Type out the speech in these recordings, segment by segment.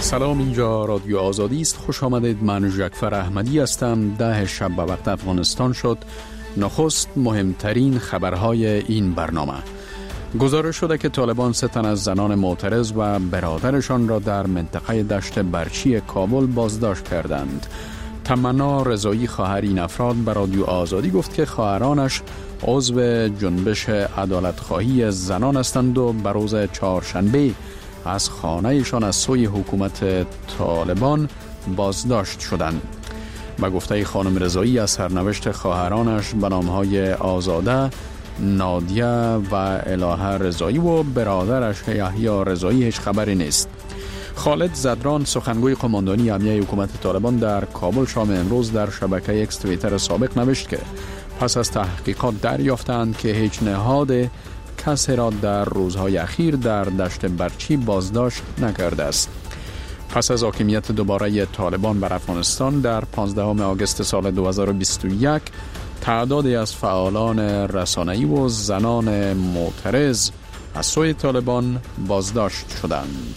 سلام، اینجا رادیو آزادی است. خوش آمدید. من جعفر احمدی هستم. 10 شب به وقت افغانستان شد. نخست مهمترین خبرهای این برنامه. گزارش شده که طالبان 3 تن از زنان معترض و برادرشان را در منطقه دشت برچی کابل بازداشت کردند. تمنا رضایی، خواهر این افراد، به رادیو آزادی گفت که خواهرانش عضو جنبش عدالت‌خواهی زنان هستند و به روز چهارشنبه از خانه‌شان از سوی حکومت طالبان بازداشت شدند. به گفته خانم رضایی از سرنوشت خواهرانش به نام‌های آزاده، نادیه و الهه رضایی و برادرش یحیی رضایی هیچ خبری نیست. خالد زدران، سخنگوی قماندانی امنیتی حکومت طالبان در کابل شام امروز در شبکه اکس توییتر سابق نوشت که پس از تحقیقات دریافتند که هیچ نهاد کسی را در روزهای اخیر در دشت برچی بازداشت نکرده است. پس از حاکمیت دوباره طالبان بر افغانستان در 15 آگوست سال 2021 تعدادی از فعالان رسانه‌ای و زنان معترض از سوی طالبان بازداشت شدند.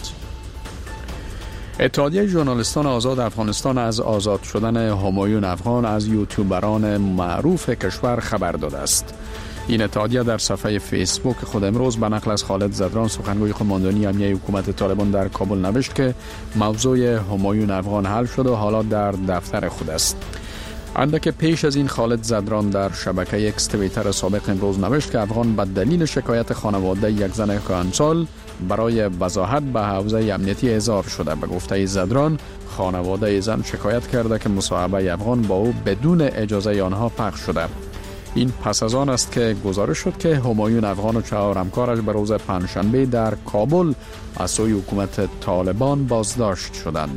اتحادیه ژورنالیستان آزاد افغانستان از آزاد شدن همایون افغان از یوتیوبران معروف کشور خبر داده است. این اتحادیه در صفحه فیسبوک خود امروز به نقل از خالد زدران، سخنگوی قماندانی امنیتی حکومت طالبان در کابل نوشت که موضوع همایون افغان حل شد و حالا در دفتر خود است. اندک پیش از این خالد زدران در شبکه اکس توییتر سابق امروز نوشت که افغان به دلیل شکایت خانواده یک زن کهنسال برای وضاحت به حوزه امنیتی احضار شده. به گفته زدران، خانواده زن شکایت کرده که مصاحبه افغان با او بدون اجازه آنها پخش شده. این پس از آن است که گزارش شد که همایون افغان و 4 همکارش به روز پنجشنبه در کابل از سوی حکومت طالبان بازداشت شدند.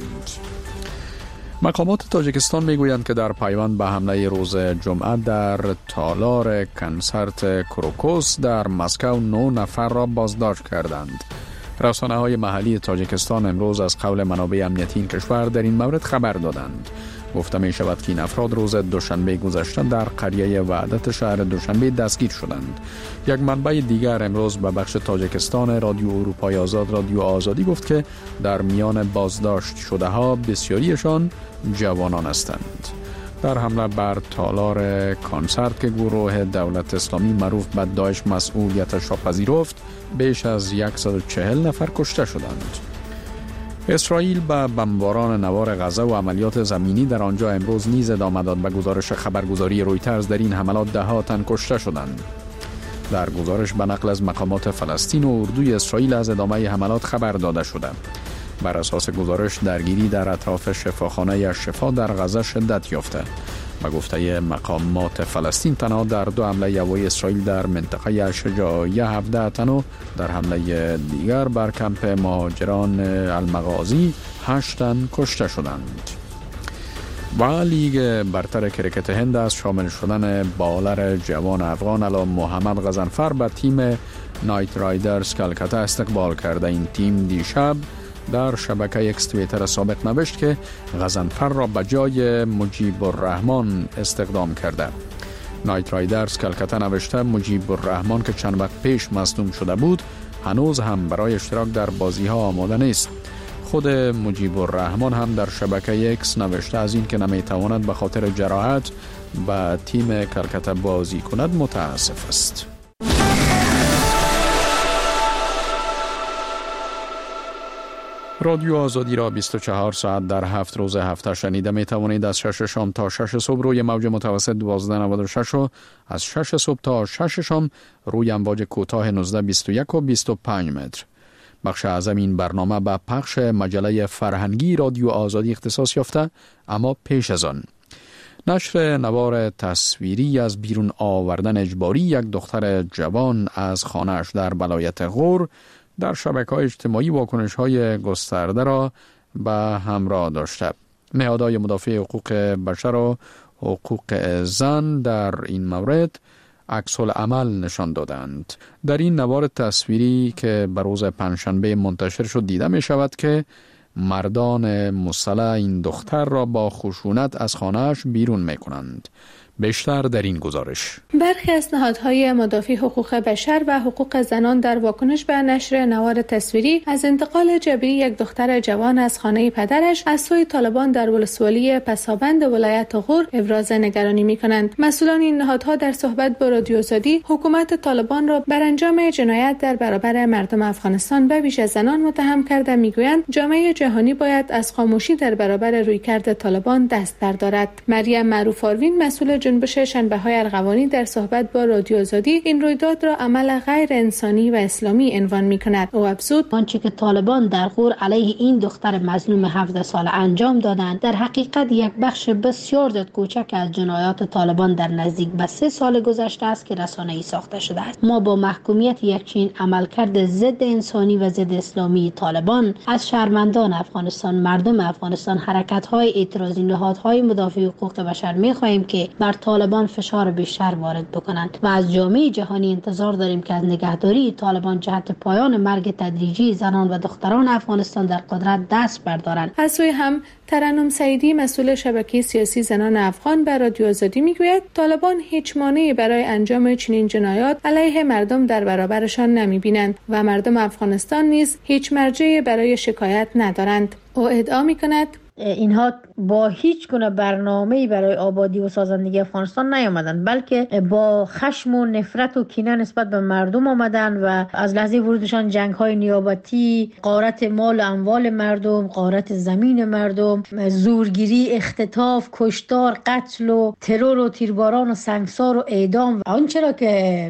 مقامات تاجیکستان میگویند که در پیوند به حمله روز جمعه در تالار کنسرت کروکوس در مسکو 9 نفر را بازداشت کردند. رسانه‌های محلی تاجیکستان امروز از قول منابع امنیتی این کشور در این مورد خبر دادند. گفته می شود که این افراد روز دوشنبه گذشته در قریه وحدت شهر دوشنبه دستگیر شدند. یک منبع دیگر امروز به بخش تاجیکستان رادیو اروپای آزاد رادیو آزادی گفت که در میان بازداشت شده ها بسیاریشان جوانان هستند. در حمله بر تالار کنسرت که گروه دولت اسلامی معروف به داعش مسئولیتش را پذیرفت، بیش از 140 نفر کشته شدند. اسرائیل به بمباران نوار غزه و عملیات زمینی در آنجا امروز نیز ادامه داد. به گزارش خبرگزاری رویترز در این حملات 10 تن کشته شدند. در گزارش به نقل از مقامات فلسطین و اردوی اسرائیل از ادامه حملات خبر داده شده. بر اساس گزارش درگیری در اطراف شفاخانه الشفا در غزه شدت یافته. به گفته مقامات فلسطین تنها در 2 حمله هوایی اسرائیل در منطقه الشجاعیه 17 تن و در حمله دیگر بر کمپ مهاجران المغازی 8 تن کشته شدند. و لیگ برتر کرکت هند از شامل شدن بالر جوان افغان علام محمد غضنفر به تیم نایت رایدرز کلکته استقبال کرده. این تیم دیشب در شبکه اکس توییتر سابق نوشت که غضنفر را به جای مجیب الرحمن استخدام کرده. نایت رایدرز کلکته نوشته مجیب الرحمن که چند وقت پیش مصدوم شده بود هنوز هم برای اشتراک در بازی ها آماده نیست. خود مجیب الرحمن هم در شبکه اکس نوشته از این که نمیتواند به خاطر جراحت به تیم کلکته بازی کند متاسف است. رادیو آزادی را 24 ساعت در 7 روز هفته شنیده می توانید. از 6 شام تا 6 صبح روی موج متوسط 1296 و از 6 صبح تا 6 شام روی امواج کوتاه 1921 و 25 متر. بخش اعظم این برنامه به پخش مجله فرهنگی رادیو آزادی اختصاص یافته، اما پیش از آن نشر نوار تصویری از بیرون آوردن اجباری یک دختر جوان از خانه‌اش در ولایت غور در شبکه‌های اجتماعی واکنش‌های گسترده را به همراه داشته. نهادهای مدافع حقوق بشر و حقوق زن در این مورد عکس العمل نشان دادند. در این نوار تصویری که به روز پنجشنبه منتشر شد دیده می شود که مردان مسلح این دختر را با خشونت از خانه‌اش بیرون می کنند. بیشتر در این گزارش. برخی از نهادهای مدافع حقوق بشر و حقوق زنان در واکنش به نشر نوار تصویری از انتقال جبری یک دختر جوان از خانه پدرش از سوی طالبان در ولسوالی پسابند ولایت غور ابراز نگرانی می‌کنند. مسئولان این نهادها در صحبت با رادیو آزادی حکومت طالبان را بر انجام جنایت در برابر مردم افغانستان به ویژه زنان متهم کرده می‌گویند جامعه جهانی باید از خاموشی در برابر رویکرد طالبان دست بردارد. مریم معروف آروین مسئول جنبش شنبه‌های ارغوانی در صحبت با رادیو آزادی این رویداد را عمل غیر انسانی و اسلامی عنوان می‌کند. او افزود آنچه که طالبان در غور علیه این دختر مظلوم 17 ساله انجام دادند در حقیقت یک بخش بسیار کوچک از جنایات طالبان در نزدیک به 3 سال گذشته است که رسانه‌ای ساخته شده است. ما با محکومیت یک چنین عملکرد ضد انسانی و ضد اسلامی طالبان از شهروندان افغانستان، مردم افغانستان، حرکت‌های اعتراضی، نهادهای مدافع حقوق بشر می‌خواهیم که بر طالبان فشار بیشتر وارد بکنند و از جامعه جهانی انتظار داریم که از نگهداری طالبان جهت پایان مرگ تدریجی زنان و دختران افغانستان در قدرت دست بردارند. از سوی هم ترنم سعیدی مسئول شبکه سیاسی زنان افغان به رادیو آزادی میگوید طالبان هیچ مانعی برای انجام چنین جنایات علیه مردم در برابرشان نمیبینند و مردم افغانستان نیز هیچ مرجعی برای شکایت ندارند. او ادعا میکند اینها با هیچ گونه برنامه‌ای برای آبادی و سازندگی افغانستان نیامدند، بلکه با خشم و نفرت و کینه نسبت به مردم آمدند و از لحظه ورودشان جنگ‌های نیابتی، غارت مال و اموال مردم، غارت زمین مردم، زورگیری، اختطاف، کشتار، قتل و ترور و تیرباران و سنگسار و اعدام و آنچه را که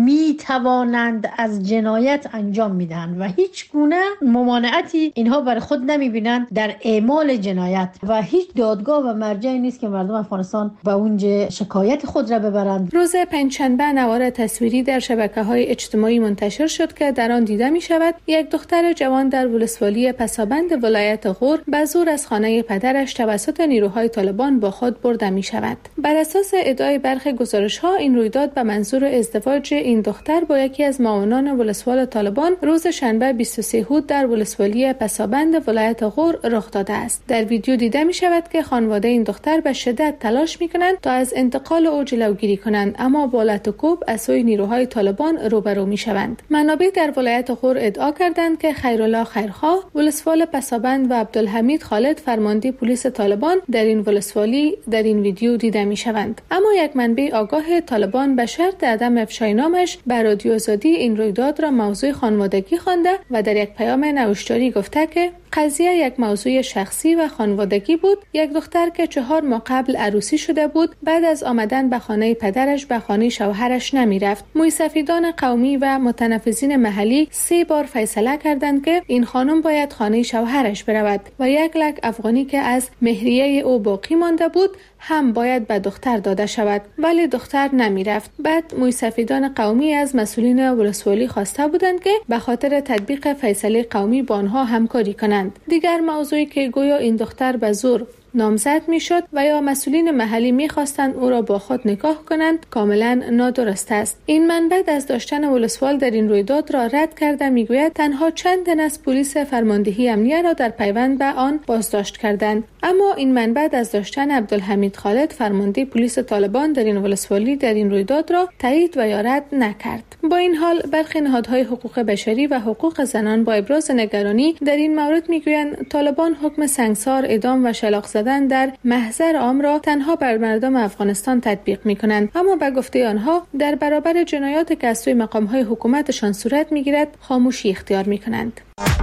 می‌توانند از جنایت انجام می‌دهند و هیچ گونه ممانعتی اینها برای خود نمی‌بینند در اعمال جنایت و هیچ دادگاه و مرجعی نیست که مردم افغانستان به اونجا شکایت خود را ببرند. روز پنجشنبه نوار تصویری در شبکه‌های اجتماعی منتشر شد که در آن دیده می‌شود یک دختر جوان در ولسوالی پسابند ولایت غور به زور از خانه پدرش توسط نیروهای طالبان با خود برده می‌شود. بر اساس ادعای برخی گزارش‌ها این رویداد به منظور ازدواج این دختر با یکی از معاونان ولسوال طالبان روز شنبه 23 هود در ولسوالی پسابند ولایت غور رخ داده است. در ویدیو دیده می شود که خانواده این دختر به شدت تلاش می کنند تا از انتقال او جلوگیری کنند، اما با لط و کوب از سوی نیروهای طالبان روبرو می شوند. منابع در ولایت غور ادعا کردند که خیرالله خیرخواه ولسوال پسابند و عبدالحمید خالد فرمانده پلیس طالبان در این ولسوالی در این ویدیو دیده می شوند. اما یک منبع آگاه طالبان به شرط عدم افشای نامش بر رادیو آزادی این رویداد را موضوع خانوادگی خوانده و در یک پیام نوشتاری گفته که قضیه یک موضوع شخصی و خانوادگی بود. یک دختر که 4 ماه قبل عروسی شده بود بعد از آمدن به خانه پدرش به خانه شوهرش نمی رفت. موسفیدان قومی و متنفذین محلی 3 بار فیصله کردند که این خانم باید خانه شوهرش برود و 1 لک افغانی که از مهریه او باقی مانده بود هم باید به دختر داده شود، ولی دختر نمی رفت. بعد موسفیدان قومی از مسئولین ولسوالی خواسته بودند که به خاطر تطبیق فیصله قومی با آنها همکاری کنند. دیگر موضوعی که گویا این دختر به زور نامزد میشد و یا مسئولین محلی میخواستند او را با خود نکاح کنند کاملا نادرست است. این منبع از داشتن ولسوال در این رویداد را رد کرده میگوید تنها چند تن از پلیس فرماندهی امنیه را در پیوند به آن بازداشت کردند، اما این منبع از داشتن عبدالحمید خالد فرمانده پلیس طالبان در این ولسوالی در این رویداد را تایید و یا رد نکرد. با این حال برخی نهادهای حقوق بشری و حقوق زنان با ابراز نگرانی در این مورد میگویند طالبان حکم سنگسار، اعدام و شلاق زدن در محضر عام را تنها بر مردم افغانستان تطبیق می‌کنند، اما به گفته آنها در برابر جنایات که از سوی مقام‌های حکومتشان صورت می‌گیرد خاموشی اختیار می‌کنند.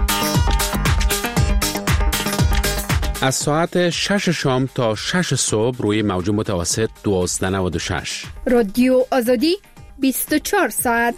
از ساعت 6 شام تا 6 صبح روی موج متوسط 1296 رادیو آزادی 24 ساعت.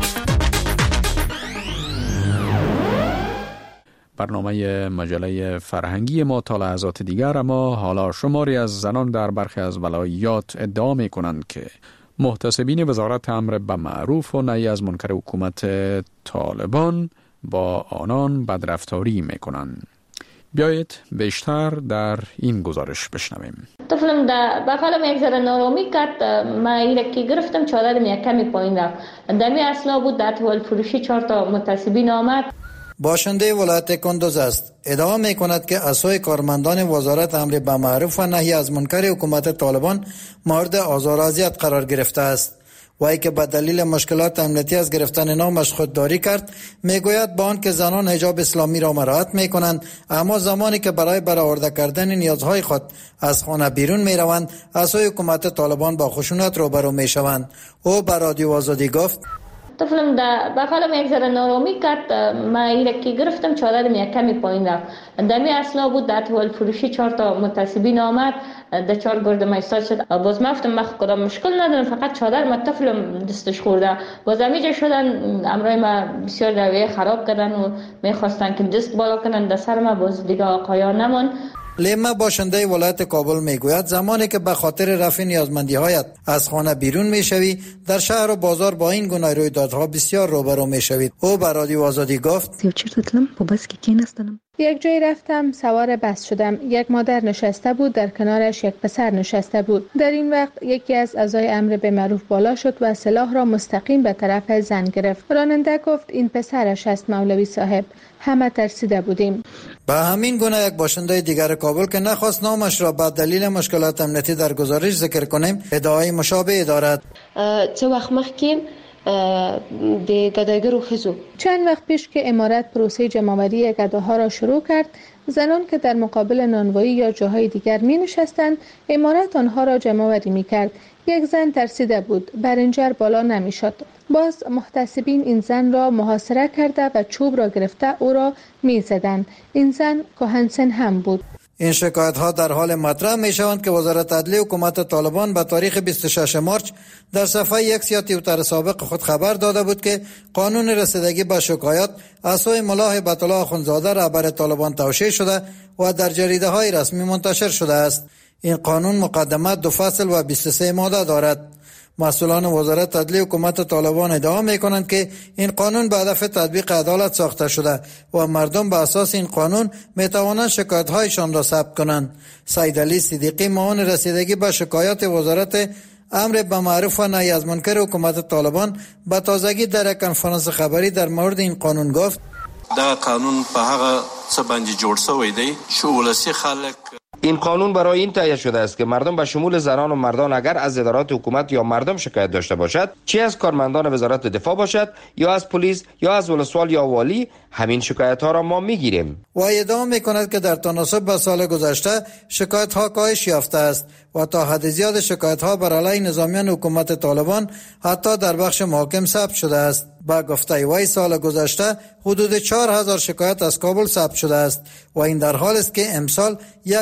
برنامه مجله فرهنگی ما تا لحظات دیگر، اما حالا شماری از زنان در برخی از ولایات ادعا می کنند که محتسبین وزارت امر به معروف و نهی از منکر حکومت طالبان با آنان بدرفتاری می کنند. بیایید بیشتر در این گزارش بشنویم. طفلم در بغلم یک ذره نارامی کرد، من ایره که گرفتم چادرم یک کمی پایین رفت، دمی اصلا بود در طول فروشی 4 تا متعصبین آمد. باشنده ولایت کندوز است. ادعا می کند که عصای کارمندان وزارت امر بالمعروف و نهی از منکر حکومت طالبان مورد آزار و اذیت قرار گرفته است. وی که به دلیل مشکلات امنیتی از گرفتن نامش خودداری کرد، میگوید با آنکه زنان حجاب اسلامی را مراعات می کنند، اما زمانی که برای برآورده کردن نیازهای خود از خانه بیرون می روند، عصای حکومت طالبان با خشونت روبرو می شوند. او به رادیو آزادی گفت: طفلم به خالم یک ذره نارامی کرد. ما ایره که گرفتم چادرم یک کمی پایین رفت. دمی اصلا بود در احوال فروشی 4 تا متعصبین آمد، در 4 گرد ما ایستاد شد. باز ما گفتم ما کدام مشکل ندارم، فقط چادر ما طفلم دستش خورده. باز همیجا شدن امرای ما بسیار رویه خراب کردن و میخواستن که دست بالا کنن در سر ما. باز دیگه آقایان نمان. لیما باشنده ولایت کابل میگوید زمانی که به خاطر رفع نیازمندی‌هایت از خانه بیرون میشوی، در شهر و بازار با این گونه رویدادها بسیار روبرو میشوید. او به رادیو آزادی گفت: یک جایی رفتم، سوار بس شدم. یک مادر نشسته بود، در کنارش یک پسر نشسته بود. در این وقت یکی از اعضای امر بالمعروف بالا شد و سلاح را مستقیم به طرف زن گرفت. راننده گفت این پسرش است مولوی صاحب. همه ترسیده بودیم. به همین گونه یک باشنده دیگر کابل که نخواست نامش را به دلیل مشکلات امنیتی در گزارش ذکر کنیم، ادعای مشابه دارد. چه وقت مخکیم د گدایگرو خزو چند وقت پیش که امارت پروسه جمع‌آوری گداها را شروع کرد، زنان که در مقابل نانوایی یا جاهای دیگر می نشستند، امارت آنها را جمع‌آوری می کرد. یک زن ترسیده بود، برنجر بالا نمی شد. باز محتسبین این زن را محاصره کرده و چوب را گرفته او را می زدند. این زن کهنسن هم بود. این شکایت ها در حال مطرح می شوند که وزارت عدلیه حکومت طالبان به تاریخ 26 مارچ در صفحه یک یا توییتر سابق خود خبر داده بود که قانون رسیدگی به شکایات از سوی ملا هیبت الله اخوندزاده رهبر طالبان توشیح شده و در جریده های رسمی منتشر شده است. این قانون مقدمه 2 فصل و 23 ماده دارد. مسئولان وزارت عدلیه حکومت طالبان ادعا می‌کنند که این قانون به هدف تطبیق عدالت ساخته شده و مردم به اساس این قانون می‌توانند شکایت‌هایشان را ثبت کنند. سید علی صدیقی معاون رسیدگی به شکایات وزارت امر بالمعروف و نهی از منکر حکومت طالبان به تازگی در یک کنفرانس خبری در مورد این قانون گفت: دا قانون په هغه څه باندې جوړ شوی دی چې ولسی خلک این قانون برای این تهیه شده است که مردم به شمول زنان و مردان اگر از ادارات حکومت یا مردم شکایت داشته باشد، چه از کارمندان وزارت دفاع باشد یا از پلیس یا از ولسوال یا والی، همین شکایت ها را ما میگیریم. و ادعا میکند که در تناسب با سال گذشته شکایت ها کاهش یافته است و تا حد زیاد شکایت ها بر علیه نظامیان حکومت طالبان حتی در بخش محاکم ثبت شده است. با گفته وی سال گذشته حدود 4000 شکایت از کابل ثبت شده است و این در حال است که امسال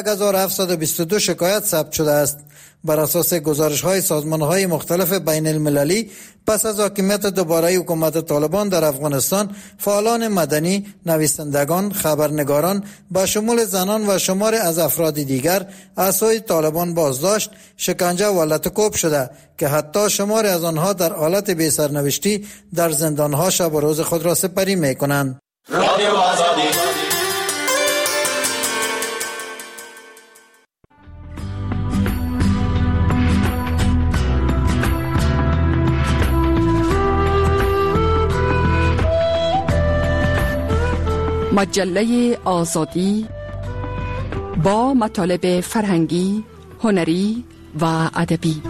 1722 شکایت ثبت شده است. بر اساس گزارش‌های سازمان‌های مختلف بین المللی، پس از حاکمیت دوباره حکومت طالبان در افغانستان، فعالان مدنی، نویسندگان، خبرنگاران با شمول زنان و شمار از افراد دیگر از سوی طالبان بازداشت، شکنجه و لطکوب شده که حتی شمار از آنها در حالت بی سرنوشتی در زندان‌ها شب و روز خود را سپری می‌کنند. رادیو آزادی. مجله آزادی با مطالب فرهنگی، هنری و ادبی.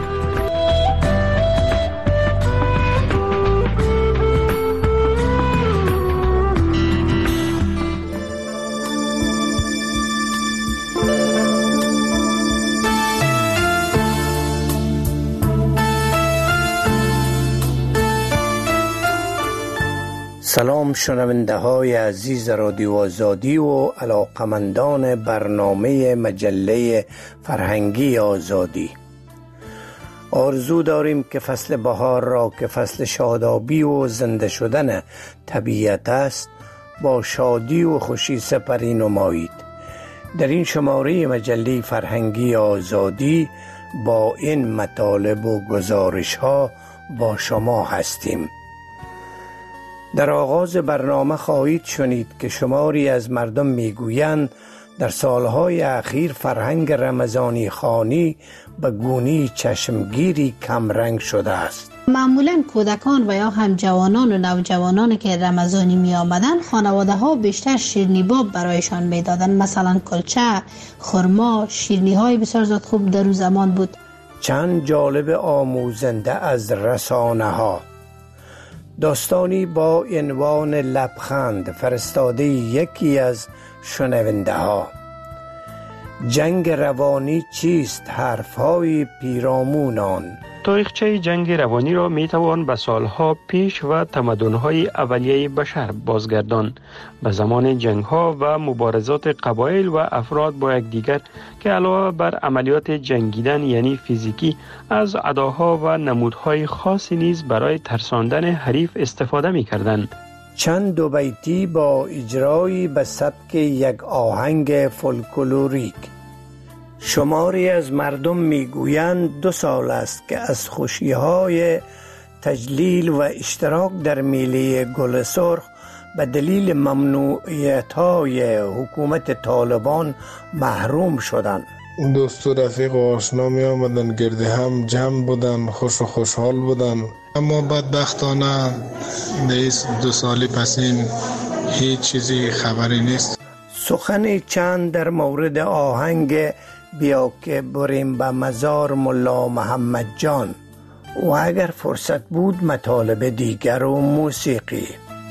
سلام شنونده های عزیز رادیو آزادی و علاقمندان برنامه مجله فرهنگی آزادی. آرزو داریم که فصل بهار را که فصل شادابی و زنده شدن طبیعت است با شادی و خوشی سپری نمایید. در این شماره مجله فرهنگی آزادی با این مطالب و گزارش ها با شما هستیم. در آغاز برنامه خواهید شنید که شماری از مردم میگویند در سالهای اخیر فرهنگ رمضانی خوانی به گونی چشمگیری کمرنگ شده است. معمولا کودکان و یا هم جوانان و نوجوانان که رمضانی می آمدن خانواده ها بیشتر شیرینی باب برایشان می دادن، مثلا کلچه، خرما، شیرینی های بسیار زیاد خوب در اون زمان بود. چند جالب آموزنده از رسانه ها. داستانی با عنوان لبخند فرستاده یکی از شنونده ها. جنگ روانی چیست؟ حرفهای پیرامونان. تاریخچه جنگ روانی را می توان به سالها پیش و تمدن‌های اولیه بشر بازگردان، به زمان جنگ‌ها و مبارزات قبایل و افراد با یکدیگر که علاوه بر عملیات جنگیدن یعنی فیزیکی از اداها و نمودهای خاصی نیز برای ترساندن حریف استفاده می‌کردند. چند دو بیتی با اجرایی به سبک یک آهنگ فولکلوریک. شماری از مردم میگویند 2 سال است که از خوشی‌های تجلیل و اشتراک در میله گل سرخ به دلیل ممنوعیت‌های حکومت طالبان محروم شدند. دوست و رفیق و آشنا می آمدن، گرد هم جمع بودن، خوش و خوشحال بودن. اما بدبختانه در 2 سال پسین هیچ چیزی خبری نیست. سخن چند در مورد آهنگ بیا که بریم به مزار ملا محمد جان و اگر فرصت بود مطالب دیگر و موسیقی.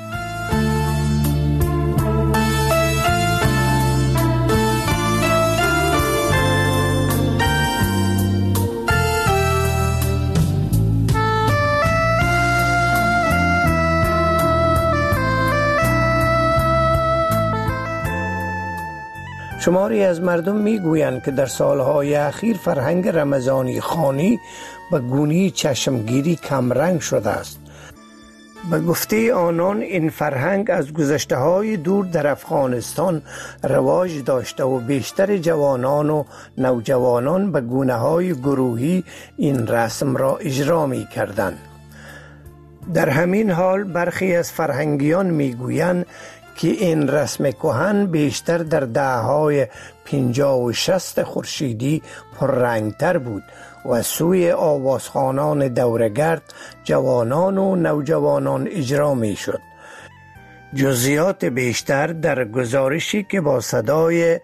شماری از مردم میگویند که در سالهای اخیر فرهنگ رمضانی خوانی به گونی چشمگیری کمرنگ شده است. به گفته آنان این فرهنگ از گذشته‌های دور در افغانستان رواج داشته و بیشتر جوانان و نوجوانان به گونه‌های گروهی این رسم را اجرا می‌کردند. در همین حال برخی از فرهنگیان میگویند که این رسم کهن بیشتر در دهه‌های 50 و 60 خورشیدی پررنگتر بود و سوی آوازخوانان دورگرد جوانان و نوجوانان اجرا می شد. جزئیات بیشتر در گزارشی که با صدای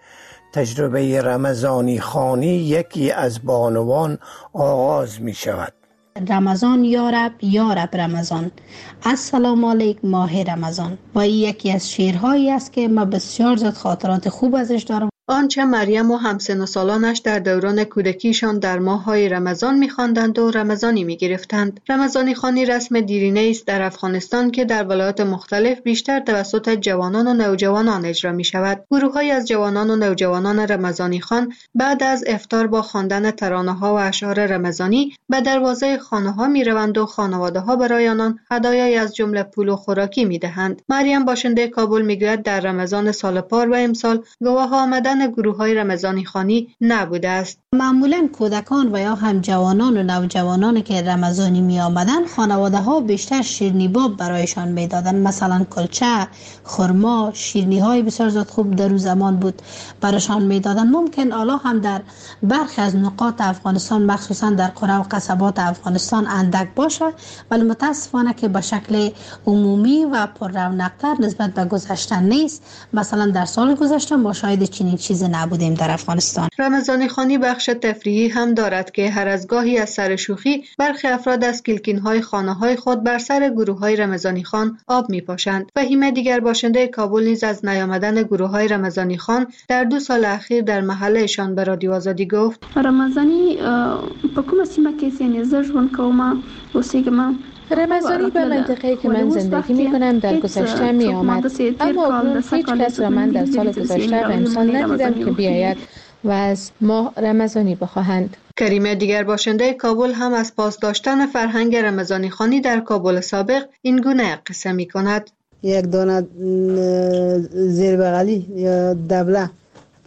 تجربه رمضانی خوانی یکی از بانوان آغاز می شود. رمضان یارب یارب رمضان، السلام علیک ماه رمضان. و این یکی از شعرهایی است که ما بسیار زیاد خاطرات خوب ازش دارم. آنچه مریم و همسن و سالانش در دوران کودکیشان در ماه‌های رمضان می‌خواندند و رمضانی می‌گرفتند. رمضانی خوانی رسم دیرینه است در افغانستان که در ولایات مختلف بیشتر توسط جوانان و نوجوانان اجرا می‌شود. گروه‌هایی از جوانان و نوجوانان رمضانی خوان بعد از افطار با خواندن ترانه‌ها و اشعار رمضانی به دروازه خانه‌ها می‌روند و خانواده‌ها برای آنان هدایایی از جمله پول و خوراکی می‌دهند. مریم باشنده کابل می‌گوید در رمضان سال پار و امسال گواه آمدن گروه‌های رمضانی خوانی نبوده است. معمولا کودکان و یا هم جوانان و نوجوانان که رمضانی می آمدن خانواده ها بیشتر شیرینی باب برایشان می دادن، مثلا کلچه، خرما، شیرینی های بسیار زیاد خوب در اون زمان بود برایشان می دادن. ممکن حالا هم در برخی از نقاط افغانستان مخصوصا در قرى و قصبات افغانستان اندک باشه، ولی متاسفانه که به شکل عمومی و پر رونق‌تر نسبت به گذشته نیست. مثلا در سال گذشته ما شاهد چنین چیزی نبودیم در افغانستان. رمضانی خوانی بخش تفریحی هم دارد که هر از گاهی از سر شوخی برخی افراد از کلکین‌های خانه‌های خود بر سر گروه‌های رمضانی خوان آب می‌پاشند. فهیمه دیگر باشنده کابل نیز از نیامدن گروه‌های رمضانی خوان در 2 سال اخیر در محلهشان به رادیو آزادی گفت: رمضانی په کومه سیمه کې یعنی زه ژوند کوم اوسېږم. رمضانی به منطقه‌ای که من زندگی می‌کنم در گذشته می‌آمد، اما اکنون هیچ کس را من در سال گذشته و امسال ندیدم که بیاید و از ما رمضانی بخواهند. کریمه دیگر باشنده کابل هم از پاس داشتن فرهنگ رمضانی خوانی در کابل سابق این گونه قصه می‌کند. یک دانه زیر بغلی یا دبله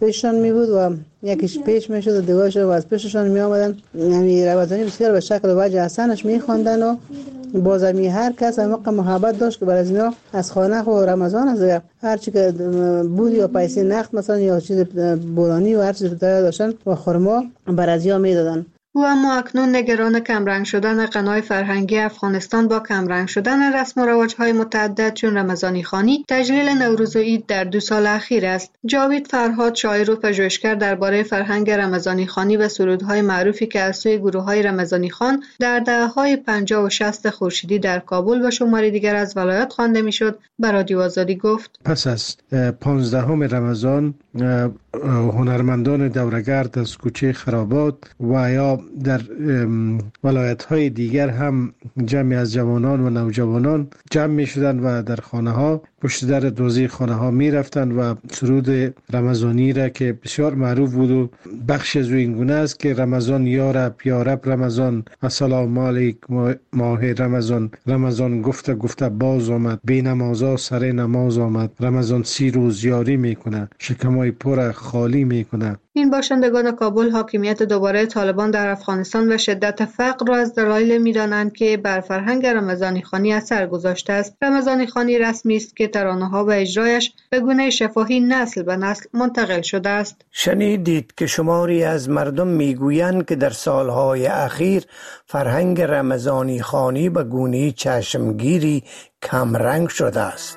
پیششان می بود و یکیش پیش می شد و دیگرش رو از پیششان می آمدن. یعنی رمضانی بسیار به شکل و وجه حسنش می خواندن و باز هر کس موقع محبت داشت که بر از اینا از خانه و رمضان از هر چی که بود یا پیسه نقد مثلا یا چیز بولانی و هر چیز داشتن و خرما بر از یا می دادن. او اما اکنون نگران کمرنگ شدن غنای فرهنگی افغانستان با کمرنگ شدن رسم و رواج‌های متعدد چون رمضانی خوانی، تجلیل نوروز و عید در 2 سال اخیر است. جاوید فرهاد، شاعر و پژوهشگر درباره فرهنگ رمضانی خوانی و سرودهای معروفی که از سوی گروه‌های رمضانی خوان در دهه‌های 50 و 60 خورشیدی در کابل و شماری دیگر از ولایات خوانده می‌شد، به رادیو آزادی گفت: پس از 15 رمضان هنرمندان دورگرد از کوچه خرابات و یا در ولایت‌های دیگر هم جمعی از جوانان و نوجوانان جمع می شدند و در خانه ها پشت در دوزی خانه ها می رفتند و سرود رمضانی را که بسیار معروف بود و بخش از این گونه است که رمضان یا رب رمضان، السلام علیک ماه رمضان، رمضان گفته باز آمد، بی نمازا سر نماز آمد، رمضان 30 روز یاری میکنه، شکمای پر خالی میکنه. این باشندگان کابل حاکمیت دوباره طالبان در افغانستان و شدت فقر را از دلایل می‌دانند که بر فرهنگ رمضانی خوانی اثر گذاشته است. رمضانی خوانی رسمی است که ترانه‌ها و اجرایش به گونه شفاهی نسل به نسل منتقل شده است. شنیدید که شماری از مردم میگویند که در سالهای اخیر فرهنگ رمضانی خوانی به گونه چشمگیری کمرنگ شده است.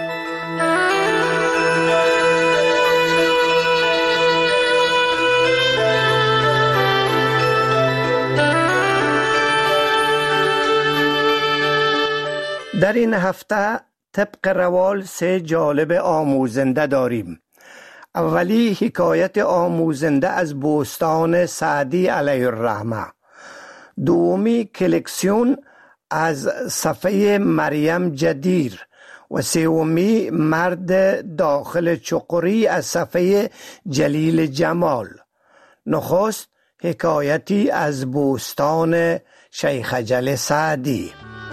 در این هفته طبق روال 3 جالب آموزنده داریم. اولی حکایت آموزنده از بوستان سعدی علیه الرحمه. دومی کلکسیون از صفحه مریم جدیر و سومی مرد داخل چقری از صفحه جلیل جمال. نخست حکایتی از بوستان شیخ جل سعدی.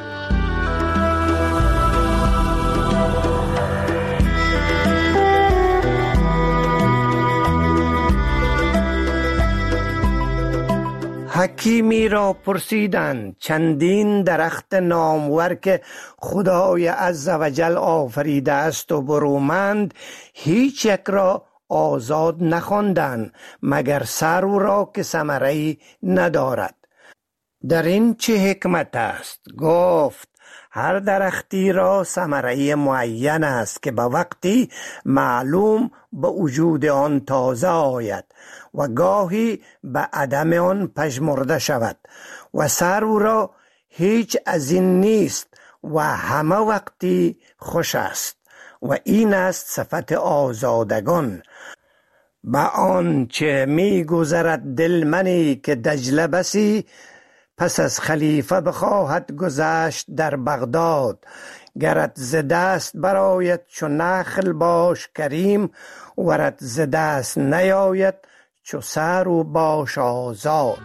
حکیمی را پرسیدند چندین درخت نامور که خدای عزوجل آفریده است و برومند، هیچ یک را آزاد نخواندند مگر سرو را که ثمره‌ای ندارد. در این چه حکمت است؟ گفت هر درختی را ثمره‌ای معین است که به وقتی معلوم به وجود آن تازه آید و گاهی به عدم آن پژمرده شود و سرو را هیچ از این نیست و همه وقتی خوش است و این است صفت آزادگان. به آنچه می گذرد دل منی که دجله بسی، پس از خلیفه بخواهد گذشت در بغداد. گرت ز دست برآید چو نخل باش کریم، ورت ز دست نیاید چو سرو باش آزاد.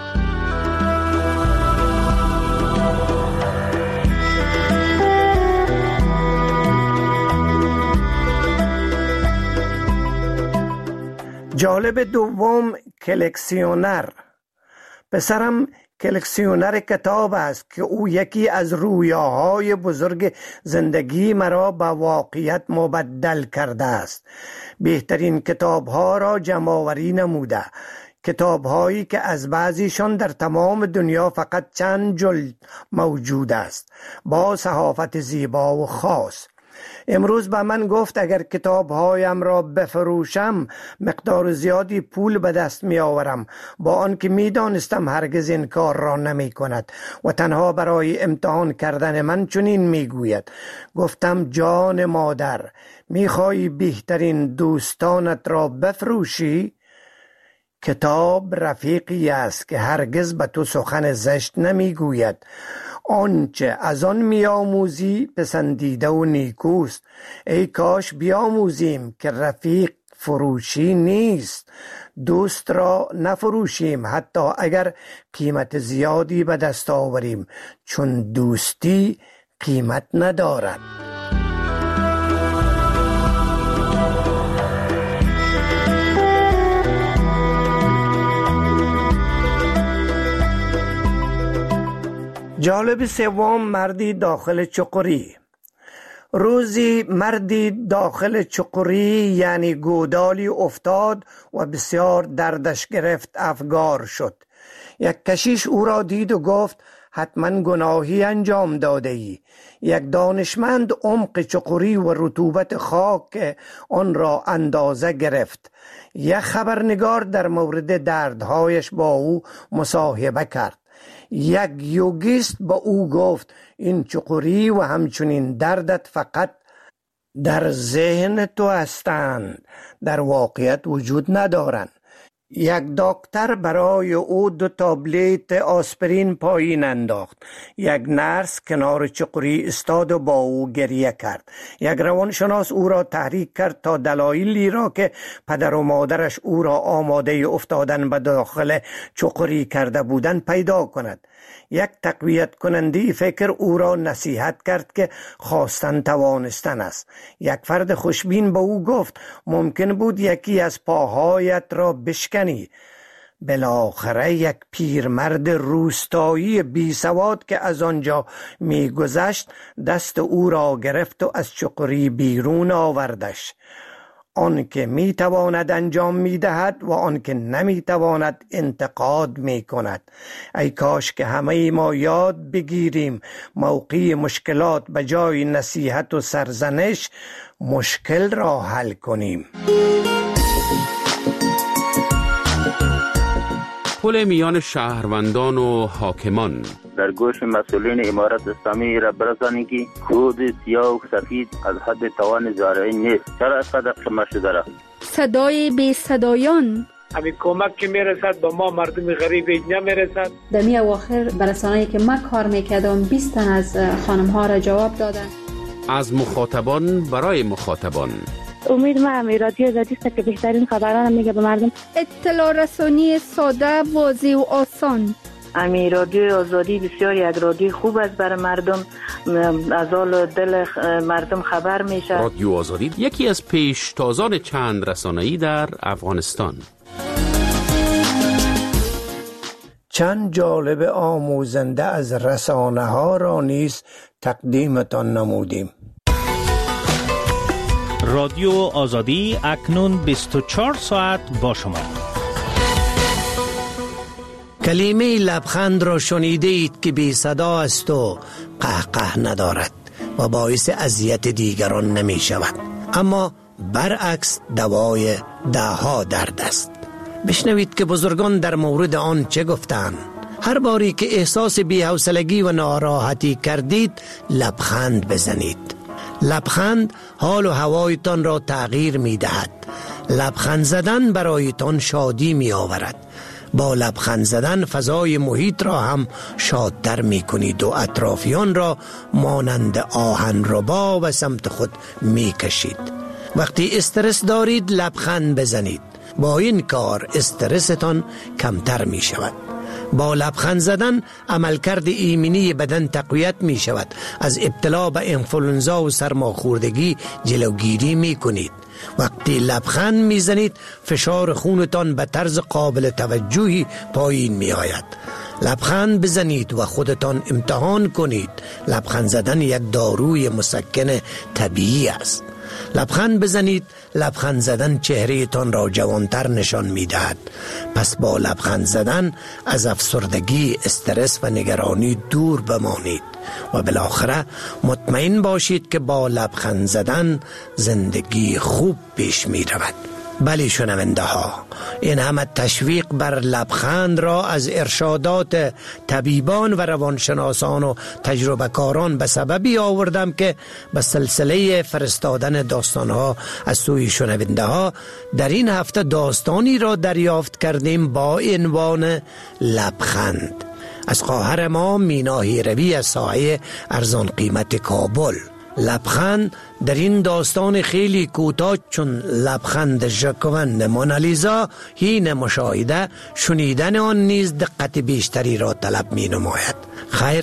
جالب دوم کلکسیونر. پسرم کلکسیونر کتاب است که او یکی از رویاهای بزرگ زندگی مرا به واقعیت مبدل کرده است. بهترین کتابها را جمع‌آوری نموده، کتابهایی که از بعضیشان در تمام دنیا فقط چند جلد موجود است، با صحافت زیبا و خاص. امروز به من گفت اگر کتابهایم را بفروشم مقدار زیادی پول به دست می آورم، با آنکه می دانستم هرگز این کار را نمی کند و تنها برای امتحان کردن من چنین می گوید. گفتم جان مادر، می خواهی بهترین دوستانت را بفروشی؟ کتاب رفیقی است که هرگز به تو سخن زشت نمی گوید. آنچه از آن میآموزی پسندیده و نیکوست. ای کاش بیاموزیم که رفیق فروشی نیست. دوست را نفروشیم حتی اگر قیمت زیادی به دست آوریم، چون دوستی قیمت ندارد. جالب سوم، مردی داخل چقری. روزی مردی داخل چقری یعنی گودالی افتاد و بسیار دردش گرفت، افگار شد. یک کشیش او را دید و گفت حتما گناهی انجام داده ای. یک دانشمند عمق چقری و رطوبت خاک آن را اندازه گرفت. یک خبرنگار در مورد دردهایش با او مصاحبه کرد. یک یوگیست با او گفت این چقری و همچنین دردت فقط در ذهن تو هستند، در واقعیت وجود ندارند. یک دکتر برای او 2 تابلت آسپرین پایین انداخت. یک نرس کنار چقری استاد و با او گریه کرد. یک روانشناس او را تحریک کرد تا دلایلی را که پدر و مادرش او را آماده افتادن به داخل چقری کرده بودند پیدا کند. یک تقویت کننده فکر او را نصیحت کرد که خواستن توانستن است. یک فرد خوشبین به او گفت ممکن بود یکی از پاهایت را بشکنی. بالاخره یک پیرمرد روستایی بی سواد که از آنجا می گذشت دست او را گرفت و از چقری بیرون آوردش. آن که می تواند انجام می دهد و آن که نمی تواند انتقاد می کند. ای کاش که همه ما یاد بگیریم موقع مشکلات به جای نصیحت و سرزنش مشکل را حل کنیم. پل میان شهروندان و حاکمان. در گوش مسئولین امارت اسلامی را برسانید که کود سیاه و سفید از حد توان زارعین نیست. چرا اینقدر شما شده را؟ صدای بی صدایان. همین کمک که میرسد به ما مردم غریب نمیرسد. دمی اواخر برسانه‌ای که من کار میکردم 20 تن از خانم ها را جواب دادن. از مخاطبان برای مخاطبان. امید ما همی رادیو آزادی است که بهترین خبران میگه به مردم. اطلاع رسانی ساده، واضح و آسان. امی رادیو آزادی بسیار یک رادیو خوب است برای مردم، از حال دل مردم خبر میشه. رادیو آزادی یکی از پیشتازان چند رسانه‌ای در افغانستان. چند جالب آموزنده از رسانه ها را نیز تقدیمتان نمودیم. رادیو آزادی اکنون 24 ساعت با شما. کلمه لبخند را شنیده اید که بی صدا است و قهقه ندارد و باعث اذیت دیگران نمی شود، اما برعکس دوای دهها درد است. بشنوید که بزرگان در مورد آن چه گفتند. هر باری که احساس بی‌حوصلگی و ناراحتی کردید لبخند بزنید. لبخند حال و هوایتان را تغییر می دهد. لبخند زدن برایتان شادی می آورد. با لبخند زدن فضای محیط را هم شادتر می کنید و اطرافیان را مانند آهن ربا و سمت خود می کشید. وقتی استرس دارید لبخند بزنید. با این کار استرستان کمتر می شود. با لبخند زدن عملکرد ایمنی بدن تقویت می شود. از ابتلا به انفلونزا و سرماخوردگی جلوگیری می کنید. وقتی لبخند می زنید فشار خونتان به طرز قابل توجهی پایین می آید. لبخند بزنید و خودتان امتحان کنید. لبخند زدن یک داروی مسکن طبیعی است. لبخند بزنید. لبخند زدن چهره تان را جوانتر نشان می دهد. پس با لبخند زدن از افسردگی، استرس و نگرانی دور بمانید و بالاخره مطمئن باشید که با لبخند زدن زندگی خوب پیش می رود. بله شنونده ها، این همه تشویق بر لبخند را از ارشادات طبیبان و روانشناسان و تجربه کاران به سببی آوردم که به سلسله فرستادن داستانها از سوی شنونده ها در این هفته داستانی را دریافت کردیم با عنوان لبخند از خواهر ما مینا هیروی از ساحه ارزان قیمت کابل. لبخند در این داستان خیلی کوتاه چون لبخند ژاکوند مونالیزا حین مشاهده شنیدن آن نیز دقت بیشتری را طلب می نماید. خیر،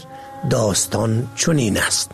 داستان چنین است.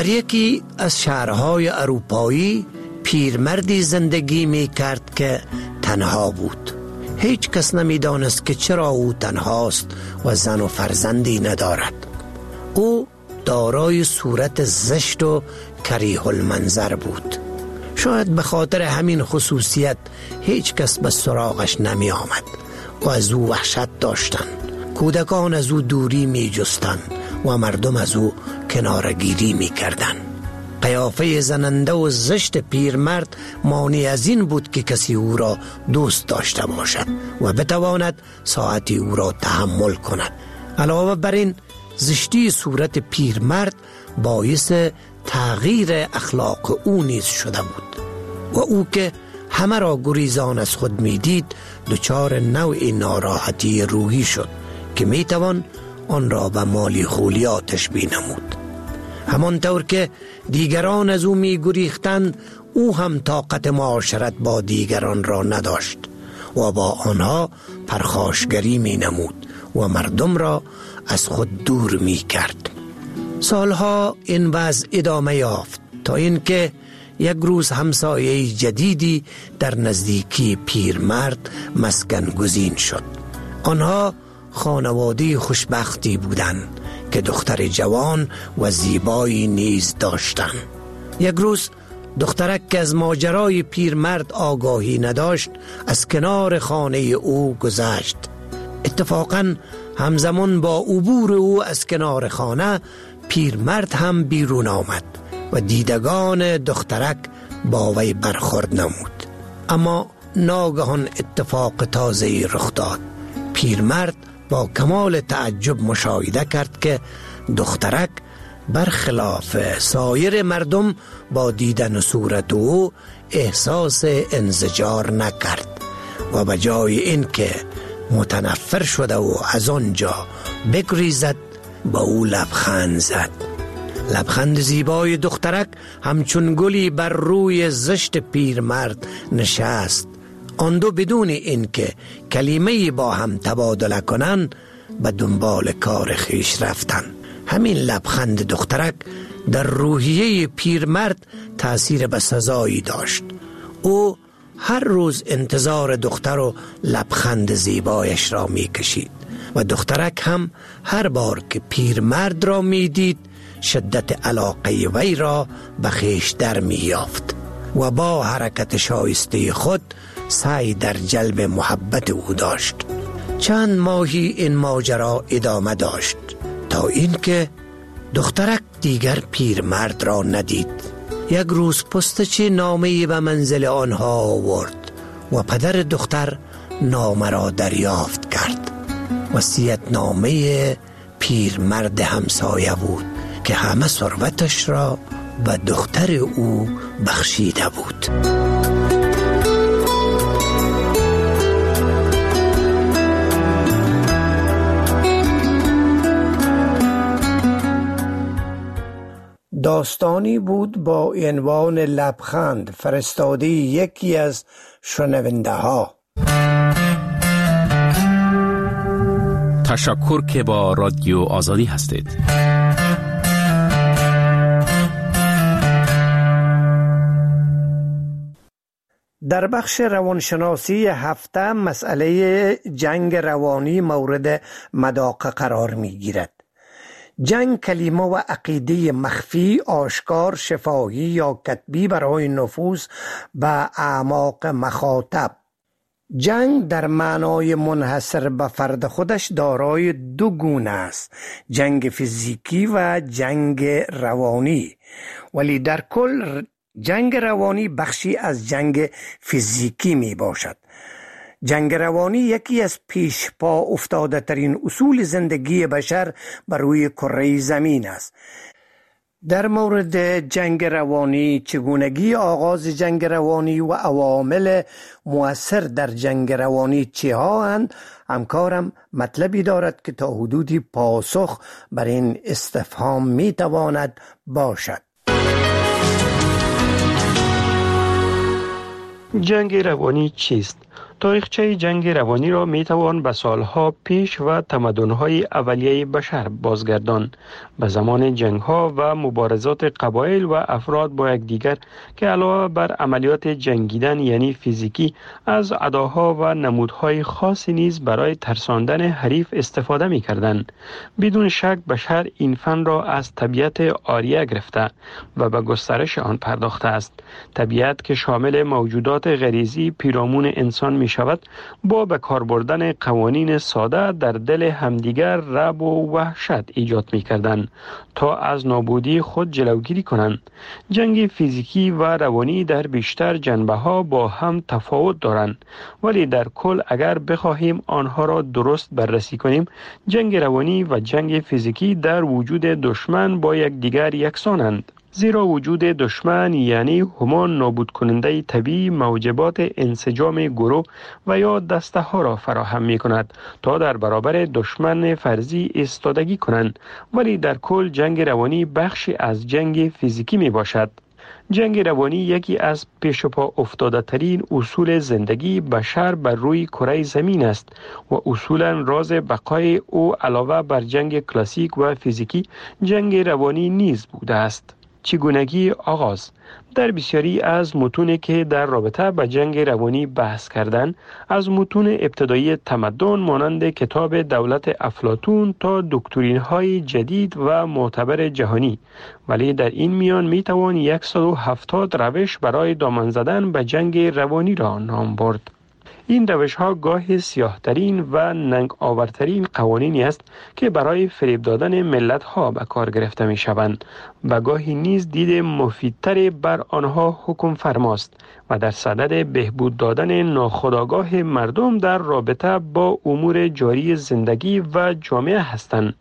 در یکی از شهرهای اروپایی پیرمردی زندگی می کرد که تنها بود. هیچ کس نمی دانست که چرا او تنهاست و زن و فرزندی ندارد. او دارای صورت زشت و کریه المنظر بود. شاید به خاطر همین خصوصیت هیچ کس به سراغش نمی آمد و از او وحشت داشتند. کودکان از او دوری می جستند و مردم از او کنارگیری می کردند. قیافه زننده و زشت پیرمرد مانع از این بود که کسی او را دوست داشته باشد و بتواند ساعتی او را تحمل کند. علاوه بر این زشتی صورت پیرمرد باعث تغییر اخلاق او نیز شده بود و او که همه را گریزان از خود می دید دچار نوع ناراحتی روحی شد که می توان آن را به مالی خولی‌ها تشبیه نمود. همانطور که دیگران از او می گریختند، او هم طاقت معاشرت با دیگران را نداشت و با آنها پرخاشگری می نمود و مردم را از خود دور می کرد. سالها این وضع ادامه یافت تا اینکه یک روز همسایه جدیدی در نزدیکی پیرمرد مسکن گزین شد. آنها خانواده خوشبختی بودند که دختر جوان و زیبایی نیز داشتند. یک روز دخترک که از ماجرای پیرمرد آگاهی نداشت از کنار خانه او گذشت. اتفاقاً همزمان با عبور او از کنار خانه پیرمرد هم بیرون آمد و دیدگان دخترک با وی برخورد نمود. اما ناگهان اتفاق تازه‌ای رخ داد. پیرمرد با کمال تعجب مشاهده کرد که دخترک برخلاف سایر مردم با دیدن صورت او احساس انزجار نکرد و به جای اینکه متنفر شده و از آنجا بگریزد با او لبخند زد. لبخند زیبای دخترک همچون گلی بر روی زشت پیرمرد نشست. آن دو بدون اینکه کلمه‌ای با هم تبادله کنند به دنبال کار خیش رفتند. همین لبخند دخترک در روحیه پیرمرد تأثیر بسزایی داشت. او هر روز انتظار دختر و لبخند زیبایش را می کشید و دخترک هم هر بار که پیرمرد را می دید شدت علاقه وی را به خویش در می یافت و با حرکت شایسته خود سعی در جلب محبت او داشت. چند ماهی این ماجرا ادامه داشت تا اینکه دخترک دیگر پیرمرد را ندید. یک روز پستچی نامه‌ای به منزل آنها آورد و پدر دختر نامه را دریافت کرد. وصیت نامه پیرمرد همسایه بود که همه ثروتش را به دختر او بخشیده بود. داستانی بود با عنوان لبخند، فرستاده یکی از شنونده ها. تشکر که با رادیو آزادی هستید. در بخش روانشناسی هفته مسئله جنگ روانی مورد مداقه قرار می گیرد. جنگ کلمه و عقیده مخفی، آشکار، شفاهی یا کتبی برای نفوذ به اعماق مخاطب. جنگ در معنای منحصر به فرد خودش دارای دو گونه است: جنگ فیزیکی و جنگ روانی. ولی در کل جنگ روانی بخشی از جنگ فیزیکی می باشد. جنگ روانی یکی از پیش پا افتاده ترین اصول زندگی بشر بر روی کره زمین است. در مورد جنگ روانی، چگونگی آغاز جنگ روانی و عوامل مؤثر در جنگ روانی چی‌ها اند، همکارم مطلبی دارد که تا حدودی پاسخ بر این استفهام می تواند باشد. جنگ روانی چیست؟ تاریخچه جنگ روانی را می توان به سالها پیش و تمدن‌های اولیه بشر بازگردان، به زمان جنگ‌ها و مبارزات قبایل و افراد با یکدیگر که علاوه بر عملیات جنگیدن یعنی فیزیکی از اداها و نمودهای خاصی نیز برای ترساندن حریف استفاده می‌کردند. بدون شک بشر این فن را از طبیعت آریه گرفته و به گسترش آن پرداخته است. طبیعت که شامل موجودات غریزی پیرامون انسان می شود با به کار بردن قوانین ساده در دل همدیگر رعب و وحشت ایجاد می کردند تا از نابودی خود جلوگیری کنند. جنگ فیزیکی و روانی در بیشتر جنبه ها با هم تفاوت دارند، ولی در کل اگر بخواهیم آنها را درست بررسی کنیم، جنگ روانی و جنگ فیزیکی در وجود دشمن با یکدیگر یکسانند. زیرا وجود دشمن یعنی همان نابود کننده طبیعی موجبات انسجام گروه و یا دسته ها را فراهم می کند تا در برابر دشمن فرضی ایستادگی کنند، ولی در کل جنگ روانی بخشی از جنگ فیزیکی می باشد. جنگ روانی یکی از پیش پا افتاده ترین اصول زندگی بشر بر روی کره زمین است و اصولا راز بقای او علاوه بر جنگ کلاسیک و فیزیکی جنگ روانی نیز بوده است. چگونگی آغاز در بسیاری از متونی که در رابطه با جنگ روانی بحث کردند، از متون ابتدایی تمدن مانند کتاب دولت افلاطون تا دکترین‌های جدید و معتبر جهانی، ولی در این میان میتوان 170 روش برای دامن زدن به جنگ روانی را نام برد. این روش ها گاه سیاه‌ترین و ننگ آورترین قوانینی است که برای فریب دادن ملت ها به کار گرفته می شوند و گاهی نیز دید مفیدتر بر آنها حکم فرماست و در صدد بهبود دادن ناخودآگاه مردم در رابطه با امور جاری زندگی و جامعه هستند.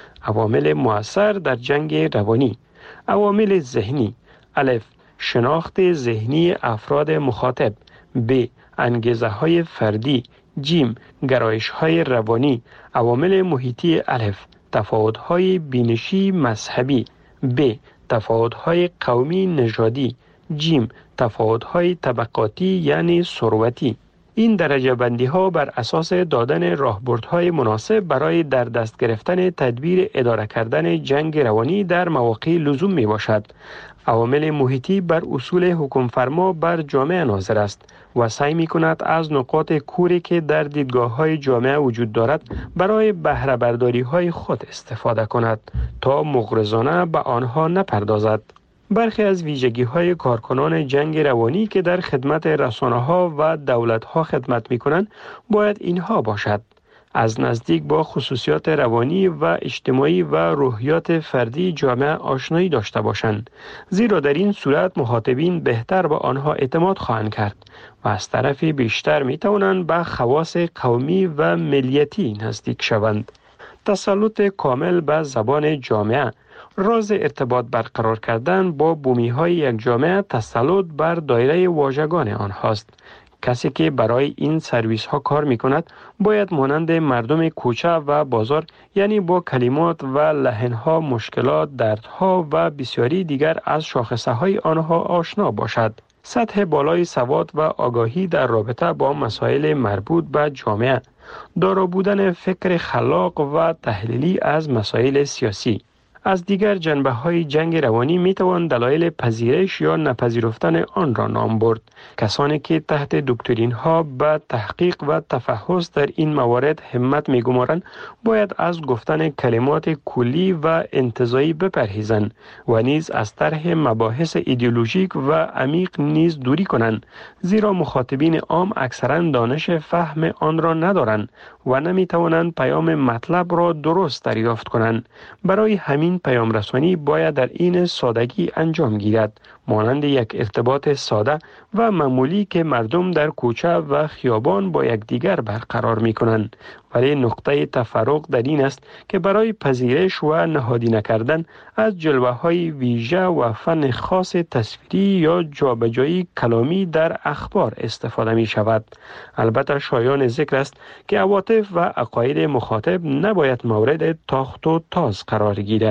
عوامل مؤثر در جنگ روانی: عوامل ذهنی: الف، شناخت ذهنی افراد مخاطب. ب، انگیزه های فردی. جیم، گرایش های روانی. عوامل محیطی: الف، تفاوت های بینشی مذهبی. ب، تفاوت های قومی نژادی. جیم، تفاوت های طبقاتی یعنی ثروتی. این درجه بندی ها بر اساس دادن راهبردهای مناسب برای در دست گرفتن تدبیر اداره کردن جنگ روانی در مواقع لزوم می باشد. عوامل محیطی بر اصول حکم فرما بر جامعه ناظر است و سعی می کند از نقاط کوری که در دیدگاه های جامعه وجود دارد برای بهره برداری های خود استفاده کند تا مغرضانه به آنها نپردازد. برخی از ویژگی های کارکنان جنگ روانی که در خدمت رسانه ها و دولت ها خدمت می کنند باید اینها باشد: از نزدیک با خصوصیات روانی و اجتماعی و روحیات فردی جامعه آشنایی داشته باشند، زیرا در این صورت مخاطبین بهتر به آنها اعتماد خواهند کرد و از طرفی بیشتر می توانند به خواص قومی و ملیتی نزدیک شوند. تسلط کامل به زبان جامعه: راز ارتباط برقرار کردن با بومی‌های یک جامعه تسلط بر دایره واژگان آنهاست. کسی که برای این سرویس ها کار می کند باید مانند مردم کوچه و بازار، یعنی با کلمات و لحن ها، مشکلات، دردها و بسیاری دیگر از شاخصه های آنها آشنا باشد. سطح بالای سواد و آگاهی در رابطه با مسائل مربوط به جامعه. دارا بودن فکر خلاق و تحلیلی از مسائل سیاسی. از دیگر جنبه‌های جنگ روانی می‌توان دلایل پذیرش یا نپذیرفتن آن را نام برد. کسانی که تحت دکترین‌ها به تحقیق و تفحص در این موارد همت می‌گمارند باید از گفتن کلمات کلی و انتزاعی بپرهیزند و نیز از طرح مباحث ایدئولوژیک و عمیق نیز دوری کنند، زیرا مخاطبین عام اکثراً دانش فهم آن را ندارند و نمی‌توانند پیام مطلب را درست دریافت کنند. برای همین پیام رسانی باید در این سادگی انجام گیرد، مانند یک ارتباط ساده و معمولی که مردم در کوچه و خیابان با یکدیگر برقرار می کنند. ولی نقطه تفرق در این است که برای پذیرش و نهادینه کردن از جلوه‌های ویژه و فن خاص تصویری یا جابجایی کلامی در اخبار استفاده می شود. البته شایان ذکر است که عواطف و عقاید مخاطب نباید مورد تاخت و تاز قرار گیرد.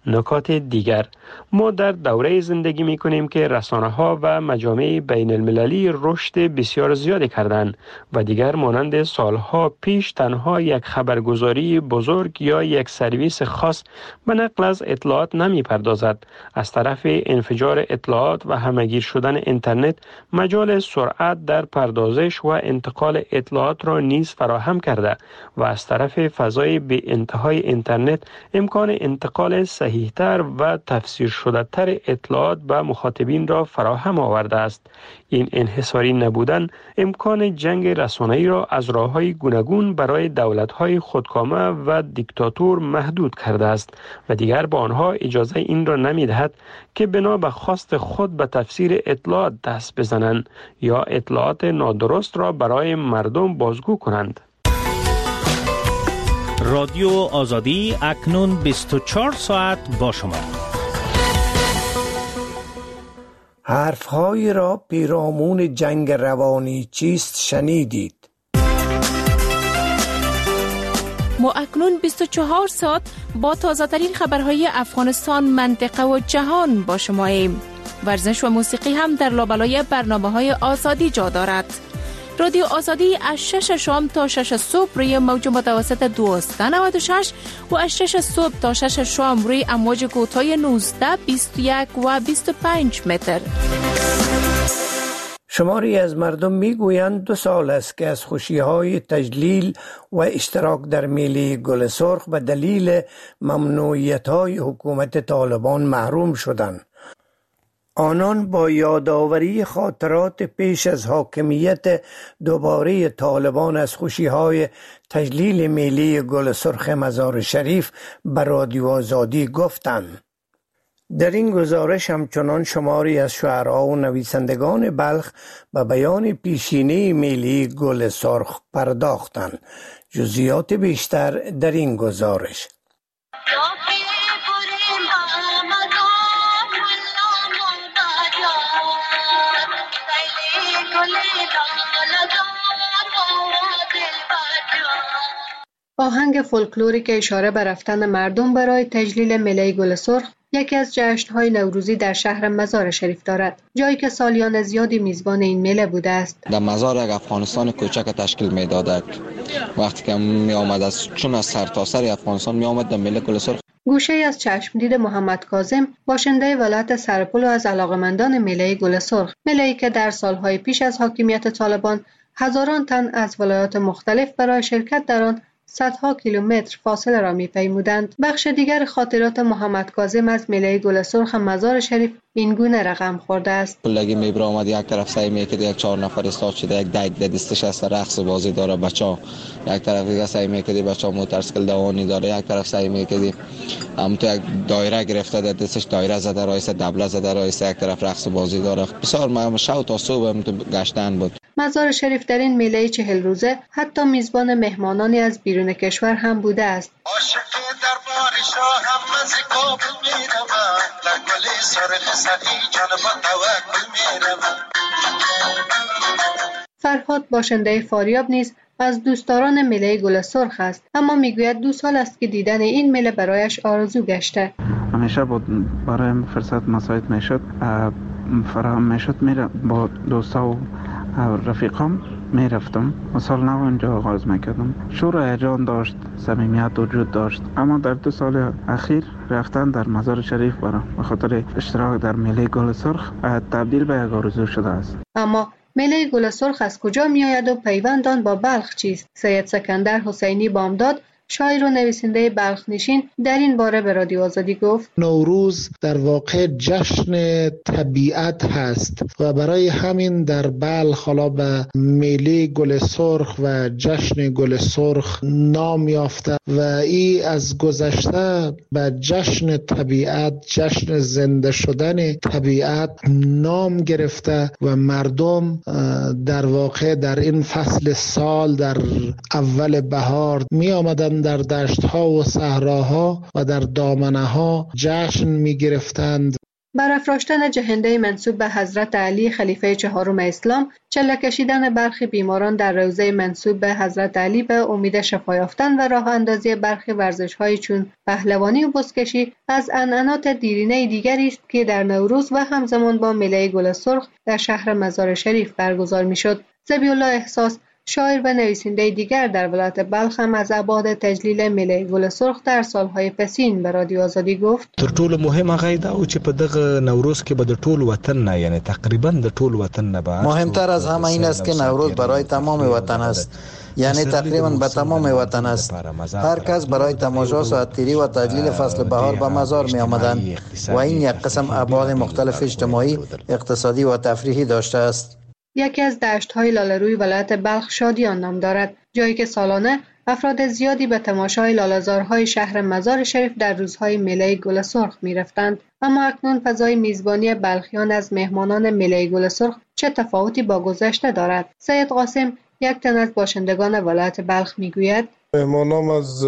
نکات دیگر: ما در دوره زندگی می کنیم که رسانه ها و مجامع بین المللی رشد بسیار زیادی کردند و دیگر مانند سالها پیش تنها یک خبرگزاری بزرگ یا یک سرویس خاص به نقل از اطلاعات نمی پردازد. از طرف انفجار اطلاعات و همگیر شدن اینترنت مجال سرعت در پردازش و انتقال اطلاعات را نیز فراهم کرده و از طرف فضای بی انتهای اینترنت امکان انتقال صحیح‌تر و تفسیر شده تر اطلاعات به مخاطبین را فراهم آورده است. این انحصاری نبودن امکان جنگ رسانه‌ای را از راه‌های گوناگون برای دولت‌های خودکامه و دیکتاتور محدود کرده است و دیگر به آنها اجازه این را نمی‌دهد که بنا به خواست خود به تفسیر اطلاعات دست بزنند یا اطلاعات نادرست را برای مردم بازگو کنند. رادیو آزادی اکنون 24 ساعت با شما. حرف‌هایی را پیرامون جنگ روانی چیست شنیدید؟ ما اکنون 24 ساعت با تازه‌ترین خبرهای افغانستان، منطقه و جهان با شماییم. ورزش و موسیقی هم در لابلای برنامه‌های آزادی جا دارد. رادیو آزادی از 6 شام تا 6 صبح روی موج متوسط 1296 و از 6 صبح تا 6 شام روی امواج کوتاه 19، 21 و 25 متر. شماری از مردم میگویند 2 سال است که از خوشی‌های تجلیل و اشتراک در میله گل سرخ به دلیل ممنوعیت‌های حکومت طالبان محروم شدند. آنان با یادآوری خاطرات پیش از حاکمیت دوباره طالبان از خوشی‌های تجلیل میله گل سرخ مزار شریف به رادیو آزادی گفتند. در این گزارش همچنان شماری از شاعرها و نویسندگان بلخ به بیان پیشینه میله گل سرخ پرداختند. جزئیات بیشتر در این گزارش. آهنگ فولکلوری که اشاره به رفتن مردم برای تجلیل میله گل سرخ یکی از جشن‌های نوروزی در شهر مزار شریف دارد، جایی که سالیان زیادی میزبان این میله بوده است. در مزار یک افغانستان کوچک تشکیل می‌داد. وقتی که می آمد چون از سرتاسر افغانستان می آمد در میله گل سرخ. گوشه از چشمدید محمد کاظم، باشنده ولایت سرپل و از علاقه‌مندان میله گل سرخ، میله‌ای که در سالهای پیش از حاکمیت طالبان هزاران تن از ولایات مختلف برای شرکت در آن صدها کیلومتر فاصله را می‌پیمودند. بخش دیگر خاطرات محمد کاظم از میله گل سرخ مزار شریف این گونه رقم خورده است. پلگی میبره آمد یک طرف سعی میکرد یک 4 نفر استاد شده، یک دیگ دستش است رقص بازی داره بچا، یک طرف دیگه سعی میکرد بچا موتورسیکل دوانی داره، یک طرف سعی میکرد هم تو یک دایره گرفته در دستش دایره زده رایس دبله زده رایس، یک طرف رقص بازی داره. بسیار ما شو تا صبح هم تو گشتن بود. مزار شریف در این میله 40 روزه حتی میزبان مهمانانی از بیرون کشور هم بوده است. فرهاد باشنده فاریاب نیز از دوستداران میله گل سرخ است، اما میگوید 2 سال است که دیدن این میله برایش آرزو گشته. همیشه برای فرصت مساعد میشد، فراهم میشد، میره با دوستا و رفیقام میرفتم و سال نو اینجا آغاز میکردم. شور و هیجان داشت، صمیمیت وجود داشت، اما در 2 سال اخیر رفتن در مزار شریف به خاطر اشتراک در میله گل سرخ تبدیل به یک آرزو شده است. اما میله گل سرخ از کجا می آید و پیوند آن با بلخ چیست؟ سید سکندر حسینی بامداد، شاعر و نویسنده بلخ نشین، در این باره به رادیو آزادی گفت: نوروز در واقع جشن طبیعت هست و برای همین در بلخ حالا به میله گل سرخ و جشن گل سرخ نام یافته و ای از گذشته به جشن طبیعت، جشن زنده شدن طبیعت نام گرفته و مردم در واقع در این فصل سال در اول بهار می آمدن در دشت‌ها و صحراها و در دامنه‌ها جشن می‌گرفتند. برافراشتن جهنده منسوب به حضرت علی خلیفه چهارم اسلام، چله کشیدن برخی بیماران در روضه منسوب به حضرت علی به امید شفا یافتن و راه اندازی برخی ورزش‌های چون پهلوانی و بزکشی از عنعنات دیرینه دیگری است که در نوروز و همزمان با میله گل سرخ در شهر مزار شریف برگزار می‌شد. ذبیح الله احساس، شاعر و نویسنده دیگر در ولایت بلخ، هم از ابعاد تجلیل میله گل سرخ در سالهای پسین به رادیو آزادی گفت: تر ټولو مهمه غیدا او چې په دغه نوروز کې به د ټول وطن نه، یعنی تقریبا د ټول وطن نه به مهمتر از همه این است که نوروز برای تمام وطن است، یعنی تقریبا به تمام وطن است. هر کس برای تماشا ساعتگیری و تجلیل فصل بهار به مزار می آمدند و این یک قسم ابعاد مختلف اجتماعی، اقتصادی و تفریحی داشته است. یکی از دشت‌های لاله‌روی ولایت بلخ شادیان نام دارد، جایی که سالانه افراد زیادی به تماشای لاله‌زارهای شهر مزار شریف در روزهای میله گل سرخ می‌رفتند. اما اکنون فضای میزبانی بلخیان از مهمانان میله گل سرخ چه تفاوتی با گذشته دارد؟ سید قاسم، یک تن از باشندگان ولایت بلخ میگوید: مهمانان از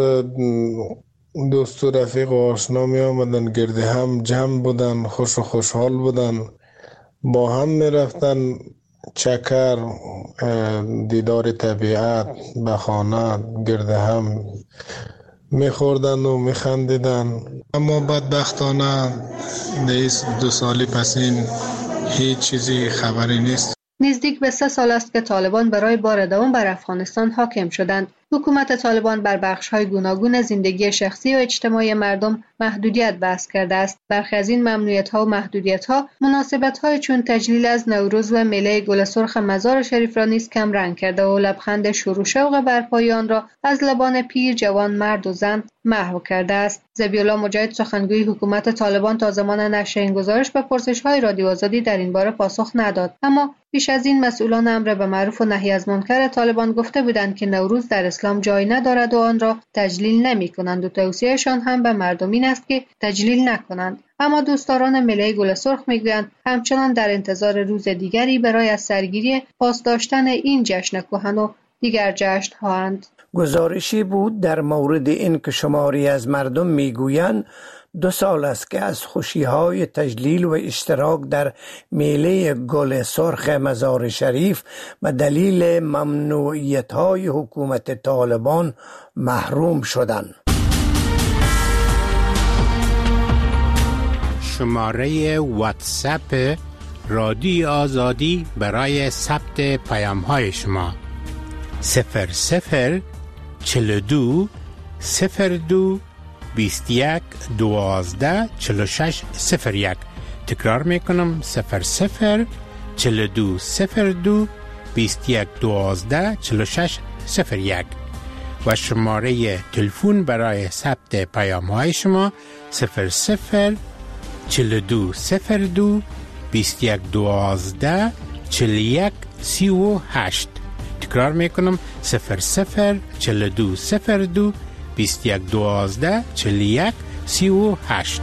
دوست و رفیق و آشنا می آمدن، گرد هم جمع بودن، خوش و خوشحال بودن، با هم می رفتن چکر، دیدار طبیعت، به خانه گرد هم می خوردن و می خندیدن. اما بدبختانه در 2 سال پسین هیچ چیزی خبری نیست. نزدیک به 3 سال است که طالبان برای بار دوم بر افغانستان حاکم شدند. حکومت طالبان بر بخش‌های گوناگون زندگی شخصی و اجتماعی مردم محدودیت وضع کرده است. برخی از این ممنوعیت‌ها و محدودیت‌ها مناسبت‌های چون تجلیل از نوروز و میله گل سرخ مزار شریف را نیز کم رنگ کرده و لبخند شور و شوق برپایی آن را از لبان پیر، جوان، مرد و زن محو کرده است. ذبیح الله مجاهد، سخنگوی حکومت طالبان، تا زمان نشر این گزارش به پرسش‌های رادیو آزادی در این باره پاسخ نداد. اما پیش از این مسئولان امر به معروف و نهی از منکر طالبان گفته بودند که نوروز در اسلام جای ندارد و آن را تجلیل نمی‌کنند و توصیه‌شان هم به مردم این است که تجلیل نکنند. اما دوستداران میله گل سرخ میگویند همچنان در انتظار روز دیگری برای از سرگیری پاس داشتن این جشن کهن و دیگر جشن‌هاند. گزارشی بود در مورد این که شماری از مردم میگویند 2 سال است که از خوشی‌های تجلیل و اشتراک در میله گل سرخ مزار شریف به دلیل ممنوعیت‌های حکومت طالبان محروم شدند. شماره واتساپ رادیو آزادی برای ثبت پیام‌های شما 00 42 02 21 12 46 01. تکرار میکنم 00 42 02 21 12 46 01 و شماره تلفن برای ثبت پیام های شما 00 42 02 21 12 41 38. تکرار میکنم 00 42 02 21 12 41 38.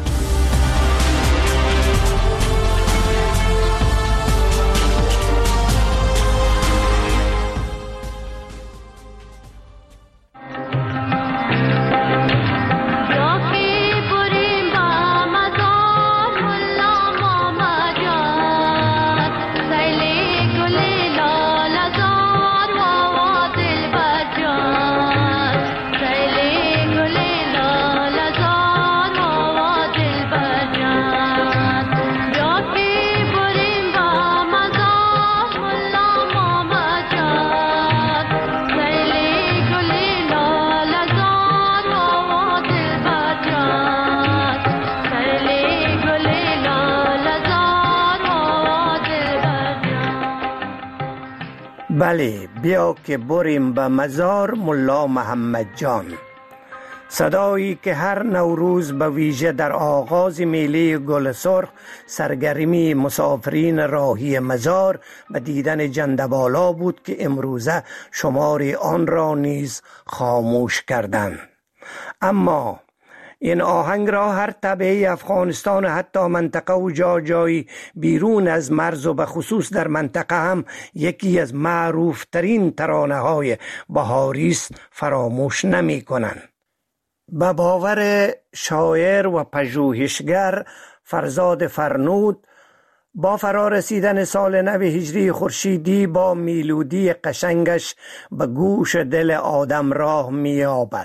بله، بیا که بریم به مزار ملا محمد جان. صدایی که هر نوروز به ویژه در آغاز میله گل سرخ سرگرمی مسافرین راهی مزار به دیدن جندوالا بود که امروزه شماری آن را نیز خاموش کردند. اما این آهنگ را هر طبعه افغانستان و حتی منطقه و جایی بیرون از مرز و به خصوص در منطقه هم یکی از معروف ترین ترانه های بهاری است فراموش نمی کنند. به باور شاعر و پژوهشگر فرزاد فرنود با فرارسیدن سال نو هجری خورشیدی با میلودی قشنگش به گوش دل آدم راه می‌یابد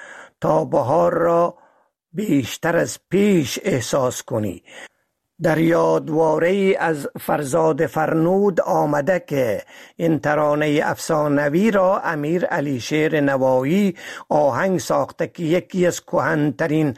تا بهار را بیشتر از پیش احساس کنی. در یادواره‌ای از فرزاد فرنود آمده که این ترانه افسانوی را امیر علی شیر نوایی آهنگ ساخته که یکی از کهن‌ترین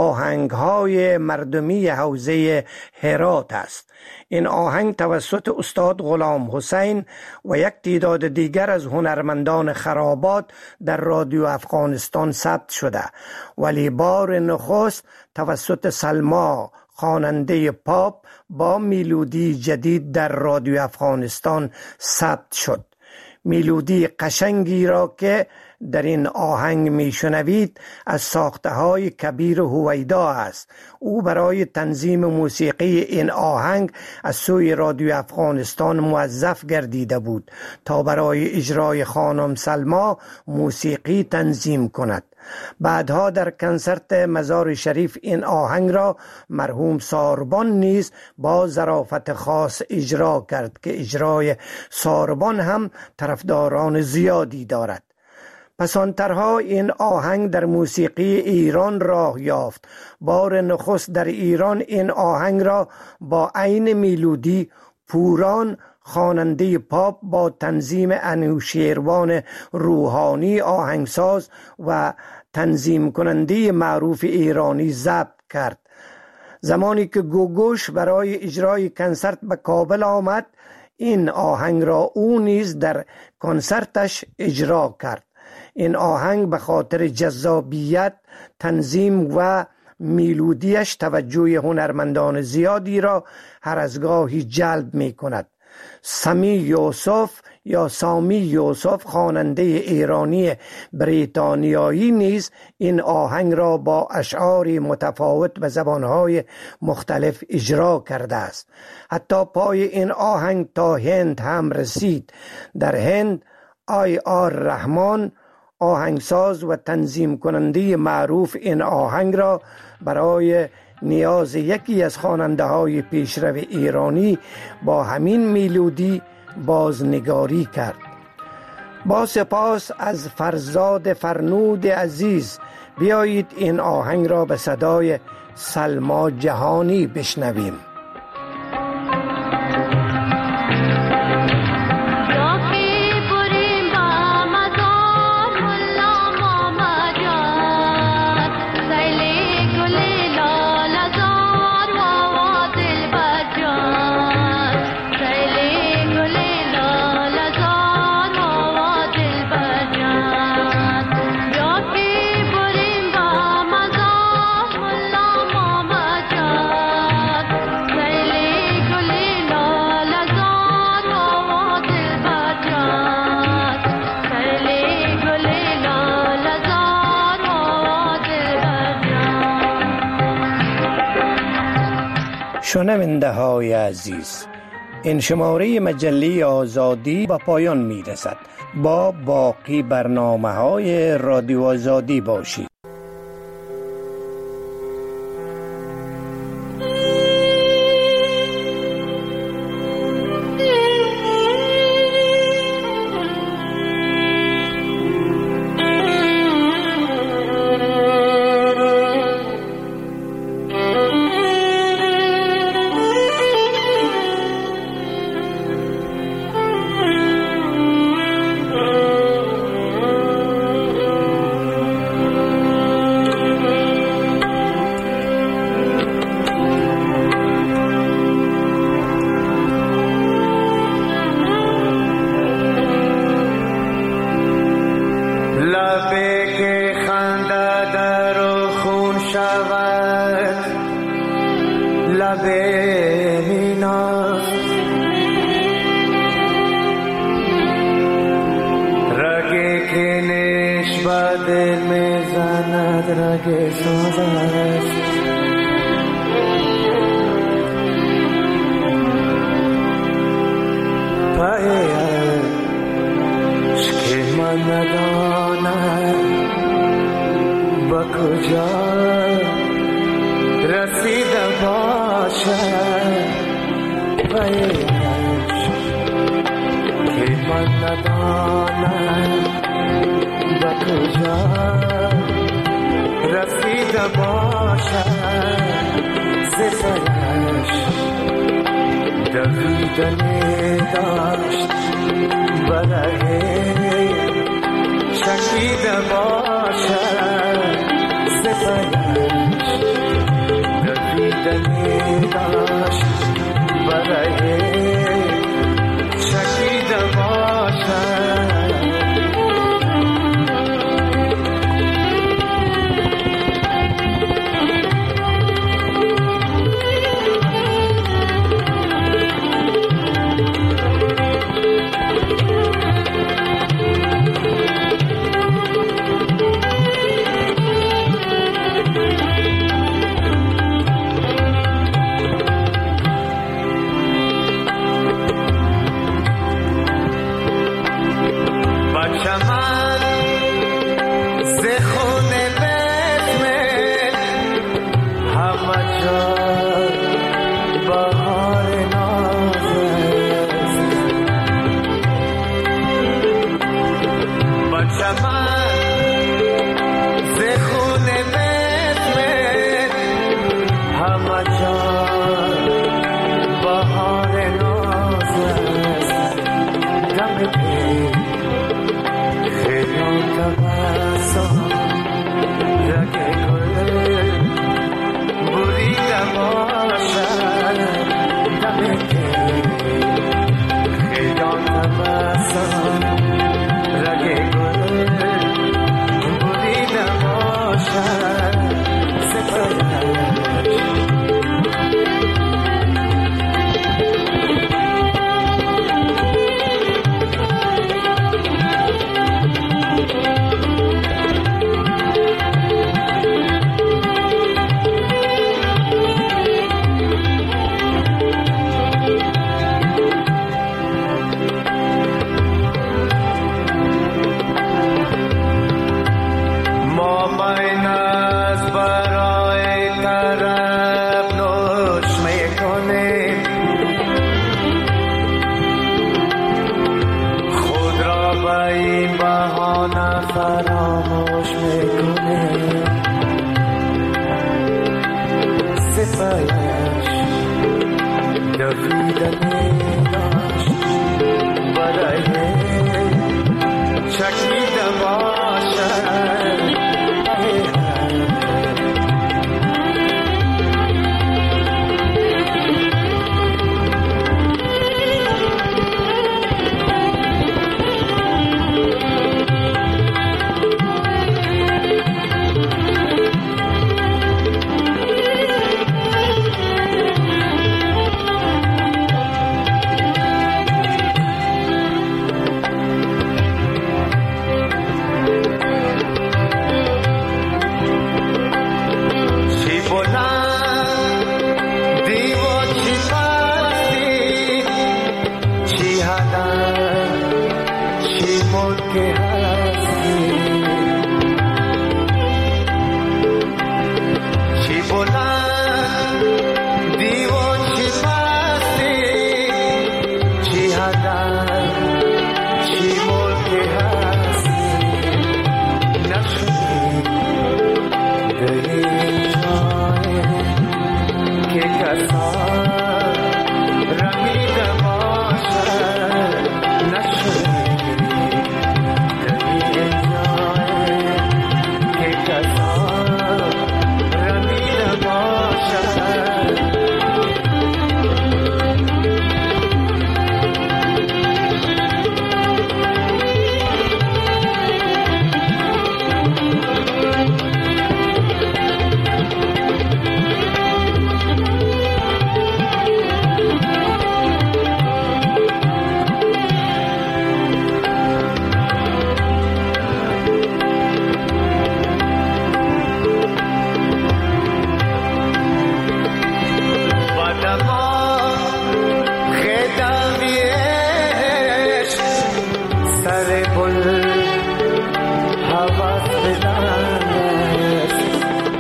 آهنگ‌های مردمی حوزه هرات است. این آهنگ توسط استاد غلام حسین و یک تعداد دیگر از هنرمندان خرابات در رادیو افغانستان ثبت شده، ولی بار نخست توسط سلما خواننده پاپ با میلودی جدید در رادیو افغانستان ثبت شد. میلودی قشنگی را که در این آهنگ میشنوید از ساخته های کبیر هویدا است. او برای تنظیم موسیقی این آهنگ از سوی رادیو افغانستان موظف گردیده بود تا برای اجرای خانم سلما موسیقی تنظیم کند. بعدها در کنسرت مزار شریف این آهنگ را مرحوم ساربان نیز با ظرافت خاص اجرا کرد که اجرای ساربان هم طرفداران زیادی دارد. پسانترها این آهنگ در موسیقی ایران راه یافت. بار نخست در ایران این آهنگ را با عین میلودی پوران خواننده پاپ با تنظیم انوشیروان روحانی آهنگساز و تنظیم کننده معروف ایرانی ضبط کرد. زمانی که گوگوش برای اجرای کنسرت به کابل آمد، این آهنگ را او نیز در کنسرتش اجرا کرد. این آهنگ به خاطر جذابیت، تنظیم و میلودیش توجه هنرمندان زیادی را هر از گاهی جلب می کند. سامی یوسف خواننده ایرانی بریتانیایی نیز این آهنگ را با اشعار متفاوت به زبانهای مختلف اجرا کرده است. حتی پای این آهنگ تا هند هم رسید. در هند آر رحمان آهنگساز و تنظیم کننده معروف این آهنگ را برای نیاز یکی از خواننده های پیشرو ایرانی با همین میلودی بازنگاری کرد. با سپاس از فرزاد فرنود عزیز، بیایید این آهنگ را به صدای سلما جهانی بشنویم. شنونده های عزیز، این شماره مجله آزادی به پایان می رسد. با باقی برنامه های رادیو آزادی باشید. رسید باز که من ندانم به کجا رسیده باشد سفرش دویدنی داشت برای چکیده باشد سفرش دویدنی داشت برای چکیده باشد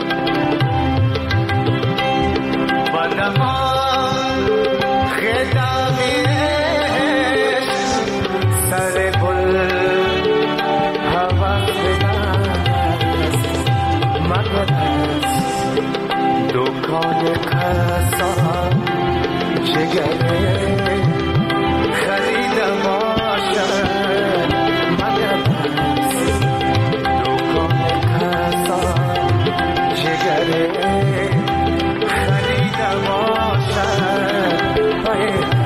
Badama kheda باید از دکان قصاب جگره خریده باشد. باید از دکان قصاب جگره خریده باشد.